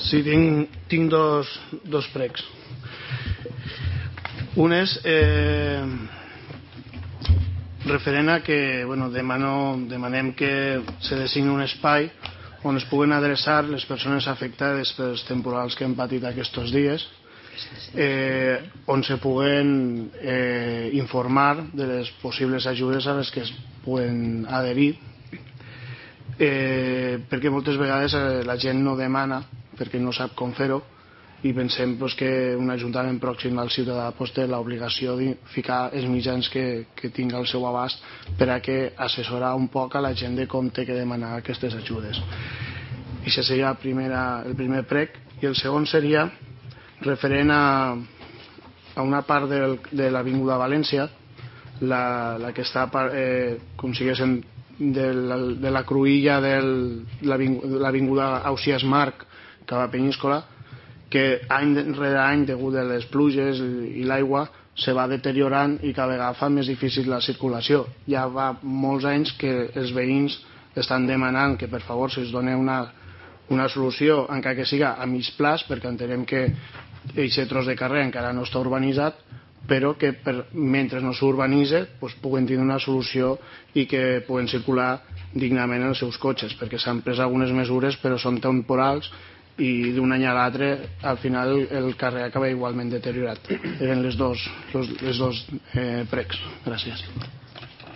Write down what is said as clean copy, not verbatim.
Sí, tinc dos pregs. Un és referent a que demanem que se designi un espai on es puguen adreçar les persones afectades pels temporals que hem patit aquests dies, on se puguen informar de les possibles ajudes a les que es puguen adherir, perquè moltes vegades la gent no demana perquè no sap com fer-ho, i pensem que un ajuntament pròxim al ciutadà té l'obligació de ficar els mitjans que tingui al seu abast per a que assessorar un poc a la gent de com té que demanar aquestes ajudes. I això seria el primer prec. I el segon seria referent a una part de l'Avinguda València, la que està com si diguéssim de la cruïlla de l'Avinguda Ausiàs Marc cap a Peníscola, que any rere any, degut a les pluges i l'aigua, se va deteriorant i cada vegada fa més difícil la circulació. Ja va molts anys que els veïns estan demanant que per favor se'ls doni una solució, encara que siga a mig plaç, perquè entenem que aquest tros de carrer encara no està urbanitzat, però que mentre no s'urbanitza puguen tenir una solució i que puguen circular dignament els seus cotxes, perquè s'han pres algunes mesures però són temporals i d'un any a l'altre al final el carrer acaba igualment deteriorat. Eren les dos pregs. Gràcies.